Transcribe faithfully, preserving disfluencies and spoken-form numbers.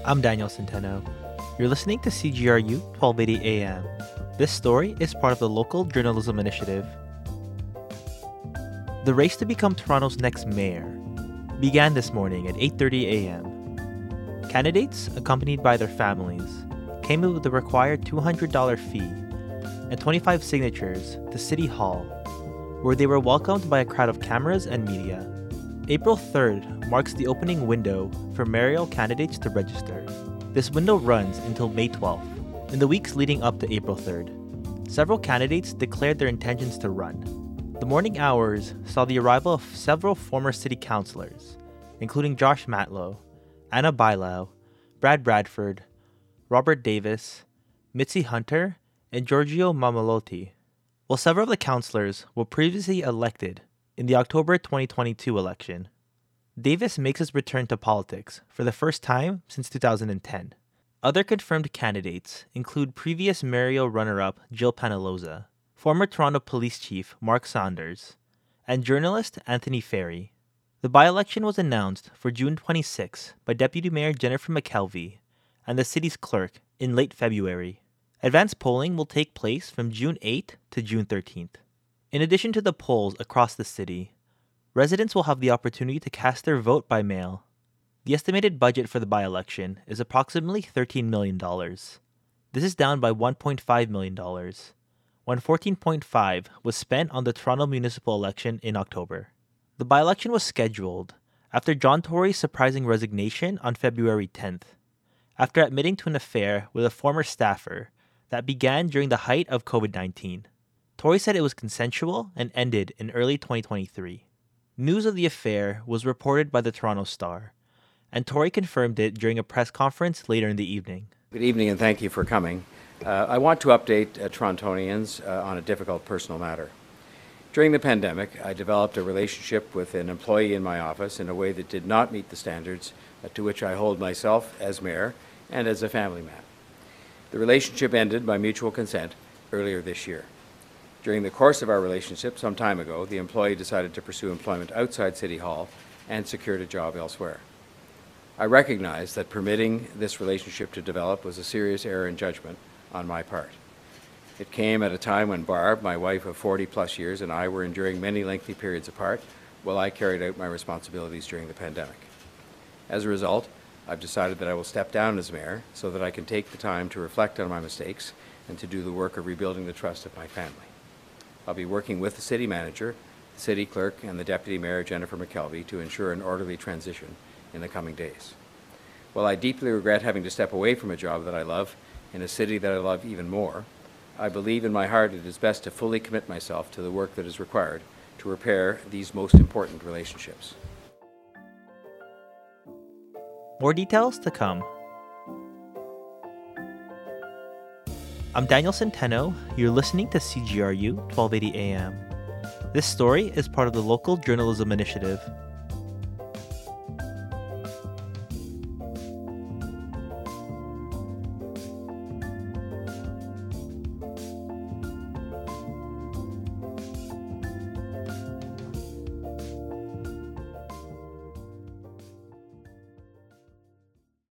I'm Daniel Centeno. You're listening to C G R U twelve eighty A M. This story is part of the Local Journalism Initiative. The race to become Toronto's next mayor began this morning at eight thirty A M. Candidates, accompanied by their families, came in with the required two hundred dollars fee and twenty-five signatures to City Hall, where they were welcomed by a crowd of cameras and media. April third marks the opening window for mayoral candidates to register. This window runs until May twelfth. In the weeks leading up to April third, several candidates declared their intentions to run. The morning hours saw the arrival of several former city councilors, including Josh Matlow, Anna Bailao, Brad Bradford, Robert Davis, Mitzi Hunter, and Giorgio Mamalotti. While several of the councilors were previously elected in the October twenty twenty-two election, Davis makes his return to politics for the first time since two thousand ten. Other confirmed candidates include previous mayoral runner-up Jill Panaloza, former Toronto Police Chief Mark Saunders, and journalist Anthony Ferry. The by-election was announced for June twenty-sixth by Deputy Mayor Jennifer McKelvey and the city's clerk in late February. Advanced polling will take place from June eighth to June thirteenth. In addition to the polls across the city, residents will have the opportunity to cast their vote by mail. The estimated budget for the by-election is approximately thirteen million dollars. This is down by one point five million dollars, when fourteen point five was spent on the Toronto municipal election in October. The by-election was scheduled after John Tory's surprising resignation on February tenth, after admitting to an affair with a former staffer that began during the height of covid nineteen. Tory said it was consensual and ended in early twenty twenty-three. News of the affair was reported by the Toronto Star, and Tory confirmed it during a press conference later in the evening. Good evening and thank you for coming. Uh, I want to update uh, Torontonians uh, on a difficult personal matter. During the pandemic, I developed a relationship with an employee in my office in a way that did not meet the standards uh, to which I hold myself as mayor and as a family man. The relationship ended by mutual consent earlier this year. During the course of our relationship some time ago, the employee decided to pursue employment outside City Hall and secured a job elsewhere. I recognize that permitting this relationship to develop was a serious error in judgment on my part. It came at a time when Barb, my wife of forty plus years, and I were enduring many lengthy periods apart while I carried out my responsibilities during the pandemic. As a result, I've decided that I will step down as mayor so that I can take the time to reflect on my mistakes and to do the work of rebuilding the trust of my family. I'll be working with the city manager, the city clerk, and the deputy mayor, Jennifer McKelvey, to ensure an orderly transition in the coming days. While I deeply regret having to step away from a job that I love in a city that I love even more, I believe in my heart it is best to fully commit myself to the work that is required to repair these most important relationships. More details to come. I'm Daniel Centeno. You're listening to C G R U twelve eighty A M. This story is part of the Local Journalism Initiative.